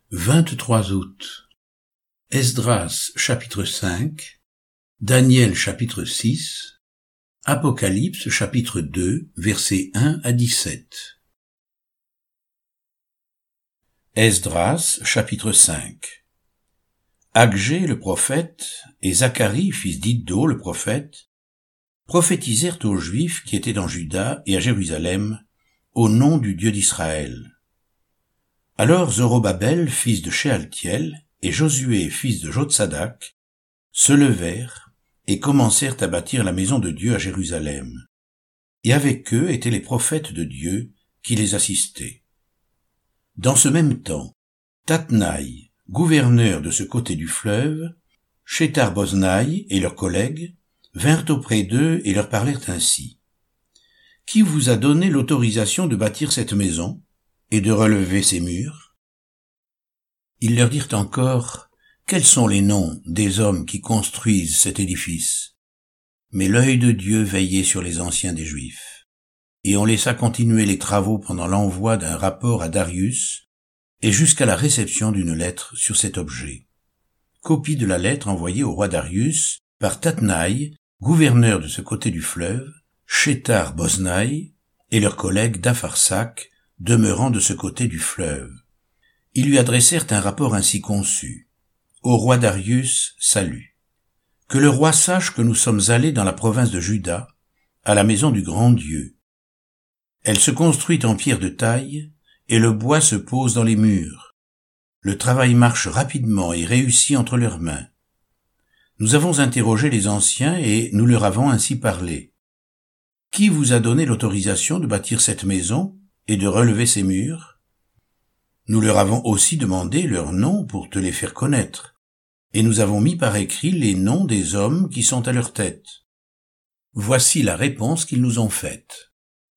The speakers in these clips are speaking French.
23 août. Esdras chapitre 5, Daniel chapitre 6, Apocalypse chapitre 2, versets 1 à 17. Esdras chapitre 5. Agé le prophète et Zacharie fils d'Iddo le prophète prophétisèrent aux Juifs qui étaient en Juda et à Jérusalem au nom du Dieu d'Israël. Alors Zorobabel, fils de Shealtiel, et Josué, fils de Jotsadak, se levèrent et commencèrent à bâtir la maison de Dieu à Jérusalem. Et avec eux étaient les prophètes de Dieu qui les assistaient. Dans ce même temps, Tatnaï, gouverneur de ce côté du fleuve, Shethar-Boznaï et leurs collègues vinrent auprès d'eux et leur parlèrent ainsi. « Qui vous a donné l'autorisation de bâtir cette maison et de relever ses murs ?» Ils leur dirent encore, « Quels sont les noms des hommes qui construisent cet édifice ?» Mais l'œil de Dieu veillait sur les anciens des Juifs. Et on laissa continuer les travaux pendant l'envoi d'un rapport à Darius et jusqu'à la réception d'une lettre sur cet objet. Copie de la lettre envoyée au roi Darius par Tatnaï, gouverneur de ce côté du fleuve, Shethar-Boznaï et leurs collègues d'Apharsach, demeurant de ce côté du fleuve. Ils lui adressèrent un rapport ainsi conçu. Au roi Darius, salut. Que le roi sache que nous sommes allés dans la province de Juda, à la maison du grand Dieu. Elle se construit en pierre de taille, et le bois se pose dans les murs. Le travail marche rapidement et réussit entre leurs mains. Nous avons interrogé les anciens et nous leur avons ainsi parlé. Qui vous a donné l'autorisation de bâtir cette maison et de relever ses murs? Nous leur avons aussi demandé leurs noms pour te les faire connaître, et nous avons mis par écrit les noms des hommes qui sont à leur tête. Voici la réponse qu'ils nous ont faite.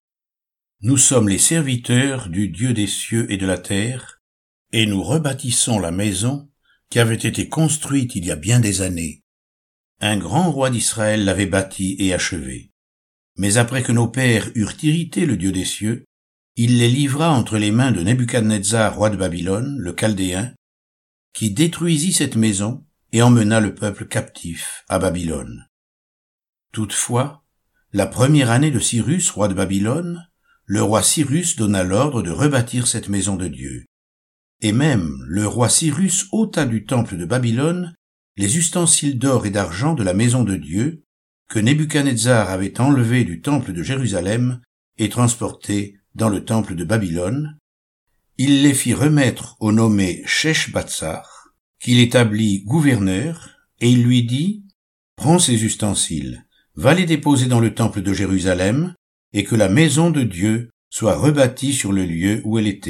Nous sommes les serviteurs du Dieu des cieux et de la terre, et nous rebâtissons la maison qui avait été construite il y a bien des années. Un grand roi d'Israël l'avait bâtie et achevée. Mais après que nos pères eurent irrité le Dieu des cieux, il les livra entre les mains de Nebuchadnezzar, roi de Babylone, le Chaldéen, qui détruisit cette maison et emmena le peuple captif à Babylone. Toutefois, la première année de Cyrus, roi de Babylone, le roi Cyrus donna l'ordre de rebâtir cette maison de Dieu. Et même le roi Cyrus ôta du temple de Babylone les ustensiles d'or et d'argent de la maison de Dieu que Nebuchadnezzar avait enlevés du temple de Jérusalem et transportés dans le temple de Babylone. Il les fit remettre au nommé Sheshbatsar, qu'il établit gouverneur, et il lui dit, « Prends ces ustensiles, va les déposer dans le temple de Jérusalem, et que la maison de Dieu soit rebâtie sur le lieu où elle était. »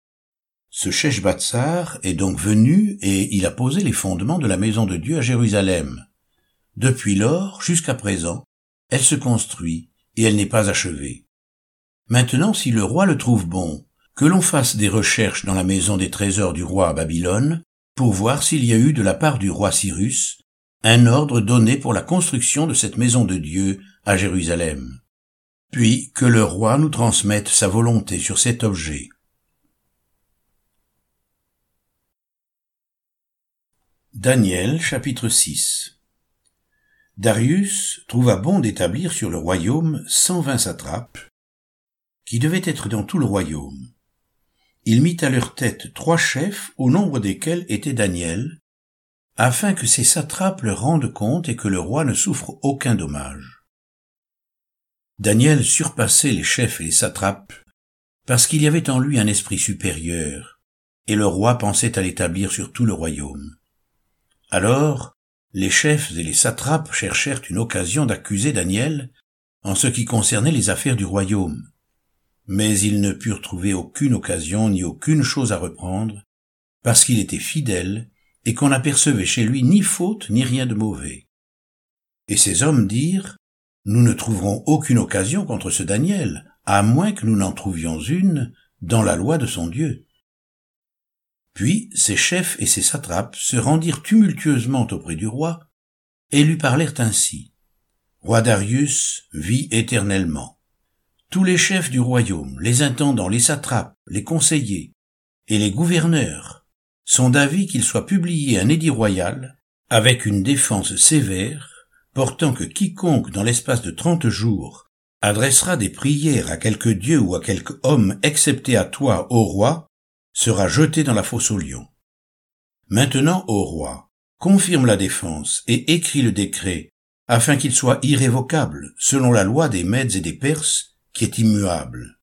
Ce Sheshbatsar est donc venu et il a posé les fondements de la maison de Dieu à Jérusalem. Depuis lors, jusqu'à présent, elle se construit et elle n'est pas achevée. Maintenant, si le roi le trouve bon, que l'on fasse des recherches dans la maison des trésors du roi à Babylone pour voir s'il y a eu de la part du roi Cyrus un ordre donné pour la construction de cette maison de Dieu à Jérusalem. Puis que le roi nous transmette sa volonté sur cet objet. Daniel chapitre 6. Darius trouva bon d'établir sur le royaume 120 satrapes, qui devaient être dans tout le royaume. Il mit à leur tête 3 chefs, au nombre desquels était Daniel, afin que ces satrapes leur rendent compte et que le roi ne souffre aucun dommage. Daniel surpassait les chefs et les satrapes, parce qu'il y avait en lui un esprit supérieur, et le roi pensait à l'établir sur tout le royaume. Alors, les chefs et les satrapes cherchèrent une occasion d'accuser Daniel en ce qui concernait les affaires du royaume. Mais ils ne purent trouver aucune occasion ni aucune chose à reprendre, parce qu'il était fidèle et qu'on n'apercevait chez lui ni faute ni rien de mauvais. Et ces hommes dirent, « Nous ne trouverons aucune occasion contre ce Daniel, à moins que nous n'en trouvions une dans la loi de son Dieu. » Puis ses chefs et ses satrapes se rendirent tumultueusement auprès du roi et lui parlèrent ainsi. « Roi Darius, vis éternellement. Tous les chefs du royaume, les intendants, les satrapes, les conseillers et les gouverneurs sont d'avis qu'il soit publié un édit royal avec une défense sévère, portant que quiconque dans l'espace de 30 jours adressera des prières à quelque dieu ou à quelque homme excepté à toi, ô roi, sera jeté dans la fosse aux lions. Maintenant, ô roi, confirme la défense et écris le décret, afin qu'il soit irrévocable, selon la loi des Mèdes et des Perses, qui est immuable.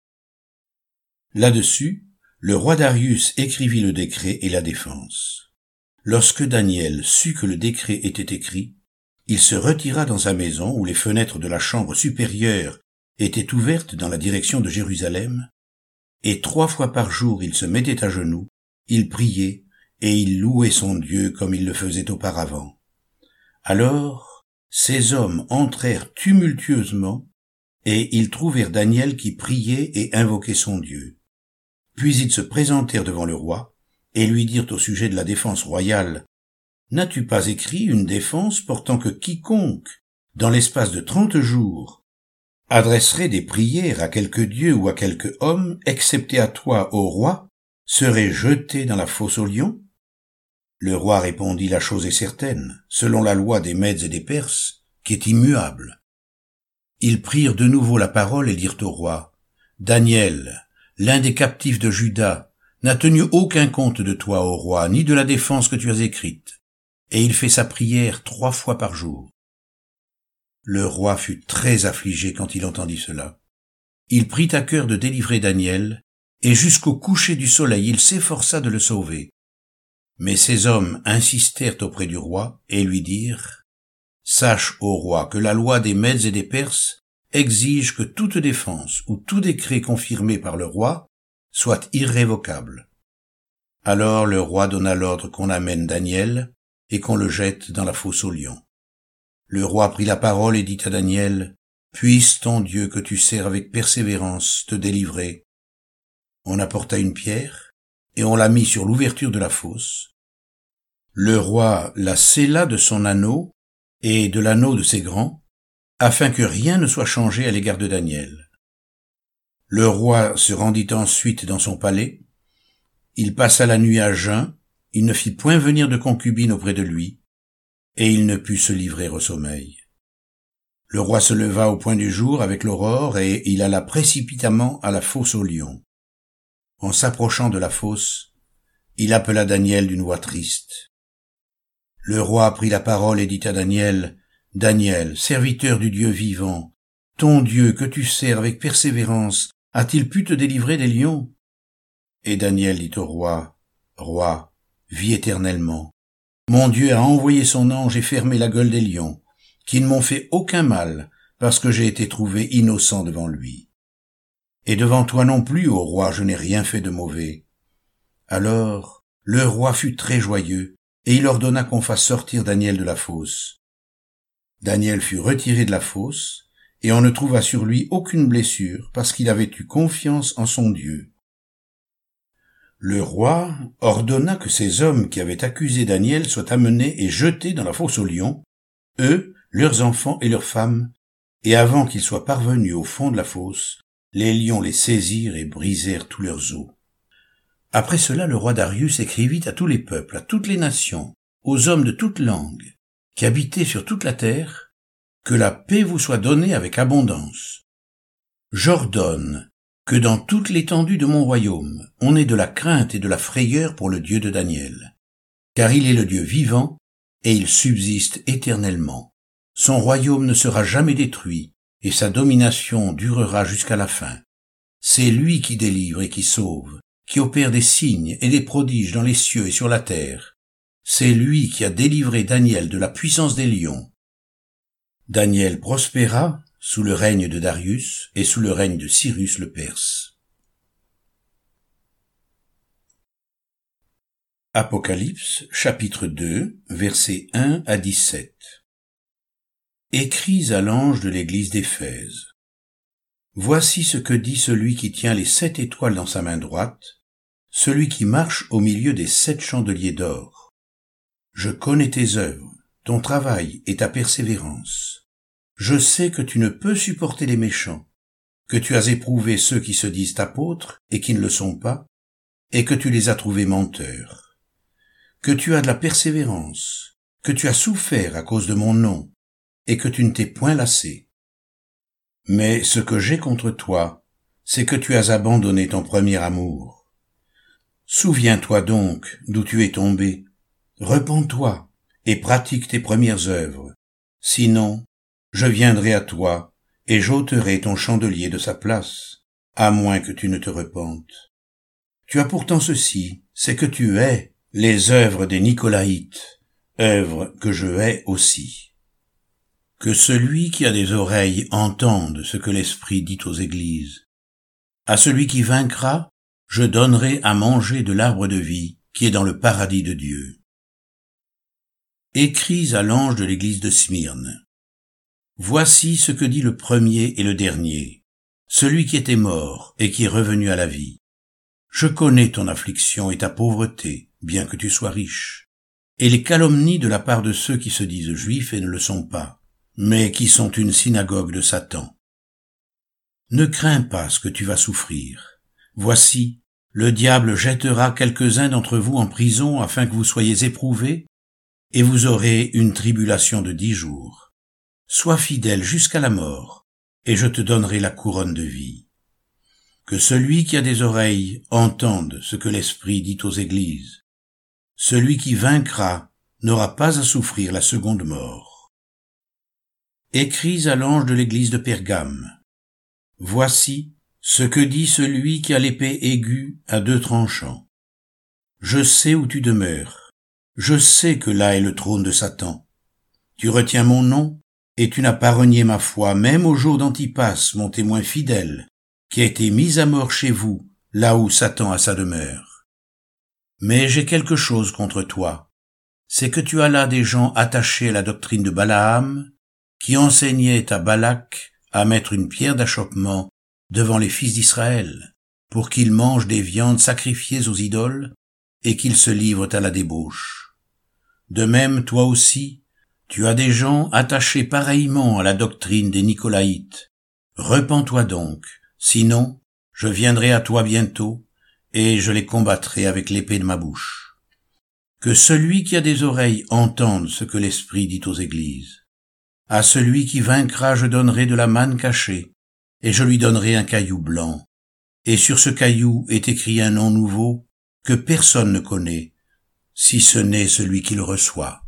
Là-dessus, le roi Darius écrivit le décret et la défense. Lorsque Daniel sut que le décret était écrit, il se retira dans sa maison où les fenêtres de la chambre supérieure étaient ouvertes dans la direction de Jérusalem, et 3 fois par jour il se mettait à genoux, il priait, et il louait son Dieu comme il le faisait auparavant. Alors, ces hommes entrèrent tumultueusement, et ils trouvèrent Daniel qui priait et invoquait son Dieu. Puis ils se présentèrent devant le roi, et lui dirent au sujet de la défense royale, « N'as-tu pas écrit une défense portant que quiconque, dans l'espace de 30 jours, adresserait des prières à quelque dieu ou à quelque homme, excepté à toi, ô roi, serait jeté dans la fosse aux lions ?» Le roi répondit, « La chose est certaine, selon la loi des Mèdes et des Perses, qui est immuable. » Ils prirent de nouveau la parole et dirent au roi, « Daniel, l'un des captifs de Juda, n'a tenu aucun compte de toi, ô roi, ni de la défense que tu as écrite, et il fait sa prière 3 fois par jour. » Le roi fut très affligé quand il entendit cela. Il prit à cœur de délivrer Daniel, et jusqu'au coucher du soleil il s'efforça de le sauver. Mais ces hommes insistèrent auprès du roi et lui dirent, « Sache, ô roi, que la loi des Mèdes et des Perses exige que toute défense ou tout décret confirmé par le roi soit irrévocable. » Alors le roi donna l'ordre qu'on amène Daniel et qu'on le jette dans la fosse aux lions. Le roi prit la parole et dit à Daniel, « Puisse ton Dieu que tu sers avec persévérance te délivrer. » On apporta une pierre, et on la mit sur l'ouverture de la fosse. Le roi la scella de son anneau et de l'anneau de ses grands, afin que rien ne soit changé à l'égard de Daniel. Le roi se rendit ensuite dans son palais. Il passa la nuit à jeun, il ne fit point venir de concubine auprès de lui, et il ne put se livrer au sommeil. Le roi se leva au point du jour avec l'aurore, et il alla précipitamment à la fosse aux lions. En s'approchant de la fosse, il appela Daniel d'une voix triste. Le roi prit la parole et dit à Daniel, « Daniel, serviteur du Dieu vivant, ton Dieu que tu sers avec persévérance, a-t-il pu te délivrer des lions ?» Et Daniel dit au roi, « Roi, vis éternellement. Mon Dieu a envoyé son ange et fermé la gueule des lions, qui ne m'ont fait aucun mal, parce que j'ai été trouvé innocent devant lui. Et devant toi non plus, ô roi, je n'ai rien fait de mauvais. » Alors le roi fut très joyeux, et il ordonna qu'on fasse sortir Daniel de la fosse. Daniel fut retiré de la fosse, et on ne trouva sur lui aucune blessure, parce qu'il avait eu confiance en son Dieu. Le roi ordonna que ces hommes qui avaient accusé Daniel soient amenés et jetés dans la fosse aux lions, eux, leurs enfants et leurs femmes, et avant qu'ils soient parvenus au fond de la fosse, les lions les saisirent et brisèrent tous leurs os. Après cela, le roi Darius écrivit à tous les peuples, à toutes les nations, aux hommes de toute langue, qui habitaient sur toute la terre, que la paix vous soit donnée avec abondance. J'ordonne que dans toute l'étendue de mon royaume, on ait de la crainte et de la frayeur pour le Dieu de Daniel, car il est le Dieu vivant, et il subsiste éternellement. Son royaume ne sera jamais détruit, et sa domination durera jusqu'à la fin. C'est lui qui délivre et qui sauve, qui opère des signes et des prodiges dans les cieux et sur la terre. C'est lui qui a délivré Daniel de la puissance des lions. Daniel prospéra sous le règne de Darius et sous le règne de Cyrus le Perse. Apocalypse, chapitre 2, versets 1 à 17. Écris à l'ange de l'église d'Éphèse. Voici ce que dit celui qui tient les 7 étoiles dans sa main droite, celui qui marche au milieu des 7 chandeliers d'or. Je connais tes œuvres, ton travail et ta persévérance. Je sais que tu ne peux supporter les méchants, que tu as éprouvé ceux qui se disent apôtres et qui ne le sont pas, et que tu les as trouvés menteurs. que tu as de la persévérance, que tu as souffert à cause de mon nom, et que tu ne t'es point lassé. Mais ce que j'ai contre toi, c'est que tu as abandonné ton premier amour. Souviens-toi donc d'où tu es tombé, repens-toi et pratique tes premières œuvres. Sinon, je viendrai à toi et j'ôterai ton chandelier de sa place, à moins que tu ne te repentes. Tu as pourtant ceci, c'est que tu hais les œuvres des Nicolaïtes, œuvres que je hais aussi. Que celui qui a des oreilles entende ce que l'Esprit dit aux églises. À celui qui vaincra, je donnerai à manger de l'arbre de vie qui est dans le paradis de Dieu. Écris à l'ange de l'église de Smyrne. Voici ce que dit le premier et le dernier, celui qui était mort et qui est revenu à la vie. Je connais ton affliction et ta pauvreté, bien que tu sois riche, et les calomnies de la part de ceux qui se disent juifs et ne le sont pas, mais qui sont une synagogue de Satan. Ne crains pas ce que tu vas souffrir. Voici, le diable jettera quelques-uns d'entre vous en prison afin que vous soyez éprouvés, et vous aurez une tribulation de 10 jours. Sois fidèle jusqu'à la mort, et je te donnerai la couronne de vie. Que celui qui a des oreilles entende ce que l'Esprit dit aux églises. Celui qui vaincra n'aura pas à souffrir la seconde mort. Écris à l'ange de l'église de Pergame. Voici ce que dit celui qui a l'épée aiguë à 2 tranchants. Je sais où tu demeures. Je sais que là est le trône de Satan. Tu retiens mon nom, et tu n'as pas renié ma foi, même au jour d'Antipas, mon témoin fidèle, qui a été mis à mort chez vous, là où Satan a sa demeure. Mais j'ai quelque chose contre toi, c'est que tu as là des gens attachés à la doctrine de Balaam, qui enseignait à Balak à mettre une pierre d'achoppement devant les fils d'Israël, pour qu'ils mangent des viandes sacrifiées aux idoles, et qu'ils se livrent à la débauche. De même, toi aussi, tu as des gens attachés pareillement à la doctrine des Nicolaïtes. Repens-toi donc, sinon, je viendrai à toi bientôt, et je les combattrai avec l'épée de ma bouche. Que celui qui a des oreilles entende ce que l'Esprit dit aux églises. À celui qui vaincra, je donnerai de la manne cachée, et je lui donnerai un caillou blanc. Et sur ce caillou est écrit un nom nouveau que personne ne connaît, si ce n'est celui qui le reçoit.